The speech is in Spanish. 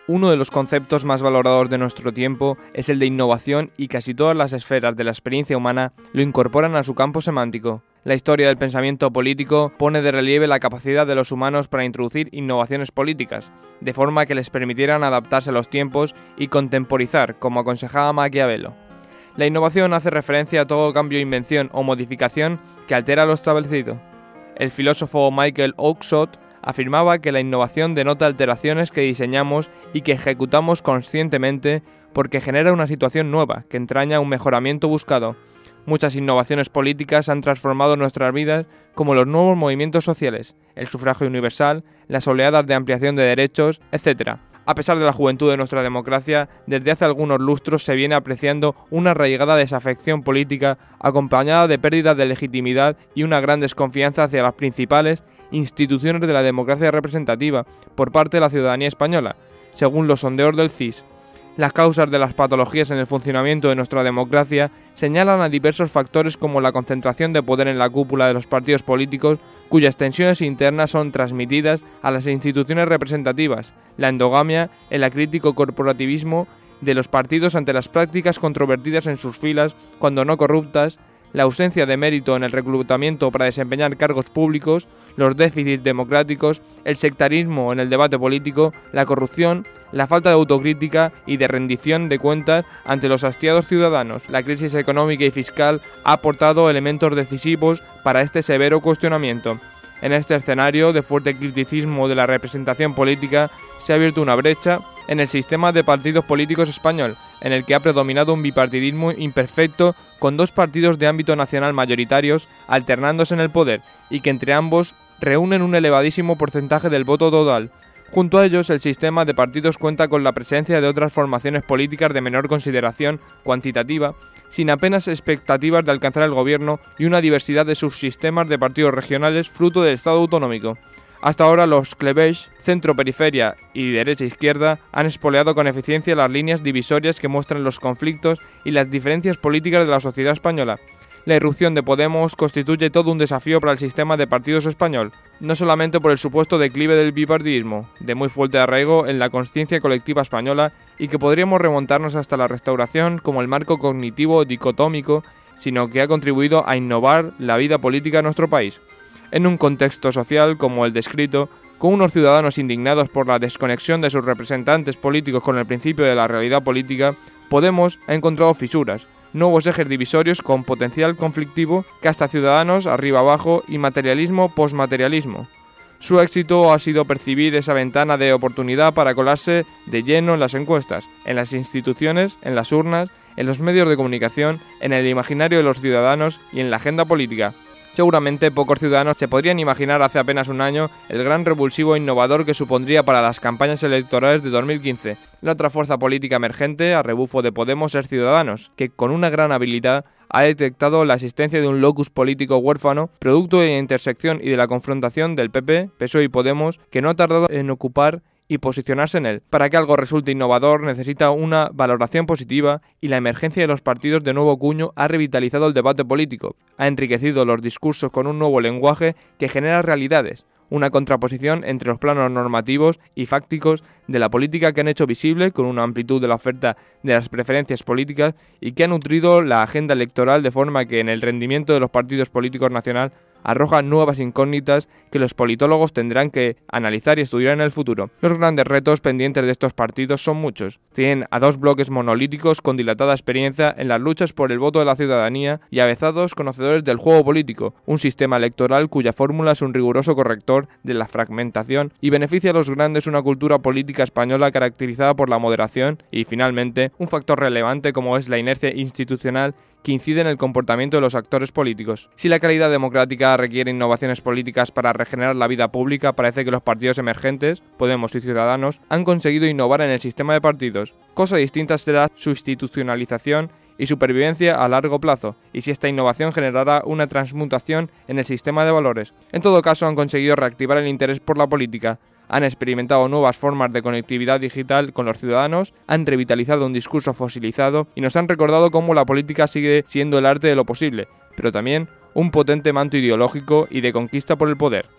Uno de los conceptos más valorados de nuestro tiempo es el de innovación y casi todas las esferas de la experiencia humana lo incorporan a su campo semántico. La historia del pensamiento político pone de relieve la capacidad de los humanos para introducir innovaciones políticas, de forma que les permitieran adaptarse a los tiempos y contemporizar, como aconsejaba Maquiavelo. La innovación hace referencia a todo cambio, invención o modificación que altera lo establecido. El filósofo Michael Oakeshott afirmaba que la innovación denota alteraciones que diseñamos y que ejecutamos conscientemente porque genera una situación nueva que entraña un mejoramiento buscado. Muchas innovaciones políticas han transformado nuestras vidas, como los nuevos movimientos sociales, el sufragio universal, las oleadas de ampliación de derechos, etc. A pesar de la juventud de nuestra democracia, desde hace algunos lustros se viene apreciando una arraigada desafección política acompañada de pérdida de legitimidad y una gran desconfianza hacia las principales instituciones de la democracia representativa por parte de la ciudadanía española, según los sondeos del CIS. Las causas de las patologías en el funcionamiento de nuestra democracia señalan a diversos factores como la concentración de poder en la cúpula de los partidos políticos, cuyas tensiones internas son transmitidas a las instituciones representativas, la endogamia, el acrítico corporativismo de los partidos ante las prácticas controvertidas en sus filas, cuando no corruptas, la ausencia de mérito en el reclutamiento para desempeñar cargos públicos, los déficits democráticos, el sectarismo en el debate político, la corrupción, la falta de autocrítica y de rendición de cuentas ante los hastiados ciudadanos. La crisis económica y fiscal ha aportado elementos decisivos para este severo cuestionamiento. En este escenario de fuerte criticismo de la representación política se ha abierto una brecha en el sistema de partidos políticos español, en el que ha predominado un bipartidismo imperfecto con dos partidos de ámbito nacional mayoritarios alternándose en el poder y que entre ambos reúnen un elevadísimo porcentaje del voto total. Junto a ellos, el sistema de partidos cuenta con la presencia de otras formaciones políticas de menor consideración cuantitativa, sin apenas expectativas de alcanzar el gobierno y una diversidad de subsistemas de partidos regionales fruto del Estado autonómico. Hasta ahora los cleavages, centro-periferia y derecha-izquierda han espoleado con eficiencia las líneas divisorias que muestran los conflictos y las diferencias políticas de la sociedad española. La irrupción de Podemos constituye todo un desafío para el sistema de partidos español, no solamente por el supuesto declive del bipartidismo, de muy fuerte arraigo en la consciencia colectiva española y que podríamos remontarnos hasta la Restauración como el marco cognitivo dicotómico, sino que ha contribuido a innovar la vida política de nuestro país. En un contexto social como el descrito, con unos ciudadanos indignados por la desconexión de sus representantes políticos con el principio de la realidad política, Podemos ha encontrado fisuras, nuevos ejes divisorios con potencial conflictivo, casta ciudadanos arriba abajo y materialismo posmaterialismo. Su éxito ha sido percibir esa ventana de oportunidad para colarse de lleno en las encuestas, en las instituciones, en las urnas, en los medios de comunicación, en el imaginario de los ciudadanos y en la agenda política. Seguramente pocos ciudadanos se podrían imaginar hace apenas un año el gran revulsivo e innovador que supondría para las campañas electorales de 2015. La otra fuerza política emergente, a rebufo de Podemos, es Ciudadanos, que con una gran habilidad ha detectado la existencia de un locus político huérfano, producto de la intersección y de la confrontación del PP, PSOE y Podemos, que no ha tardado en ocupar y posicionarse en él. Para que algo resulte innovador necesita una valoración positiva y la emergencia de los partidos de nuevo cuño ha revitalizado el debate político, ha enriquecido los discursos con un nuevo lenguaje que genera realidades, una contraposición entre los planos normativos y fácticos de la política que han hecho visible con una amplitud de la oferta de las preferencias políticas y que ha nutrido la agenda electoral de forma que en el rendimiento de los partidos políticos nacional arroja nuevas incógnitas que los politólogos tendrán que analizar y estudiar en el futuro. Los grandes retos pendientes de estos partidos son muchos. Tienen a dos bloques monolíticos con dilatada experiencia en las luchas por el voto de la ciudadanía y avezados conocedores del juego político, un sistema electoral cuya fórmula es un riguroso corrector de la fragmentación y beneficia a los grandes una cultura política española caracterizada por la moderación y, finalmente, un factor relevante como es la inercia institucional que incide en el comportamiento de los actores políticos. Si la calidad democrática requiere innovaciones políticas para regenerar la vida pública, parece que los partidos emergentes, Podemos y Ciudadanos, han conseguido innovar en el sistema de partidos. Cosa distinta será su institucionalización y supervivencia a largo plazo, y si esta innovación generará una transmutación en el sistema de valores. En todo caso, han conseguido reactivar el interés por la política, han experimentado nuevas formas de conectividad digital con los ciudadanos, han revitalizado un discurso fosilizado y nos han recordado cómo la política sigue siendo el arte de lo posible, pero también un potente manto ideológico y de conquista por el poder.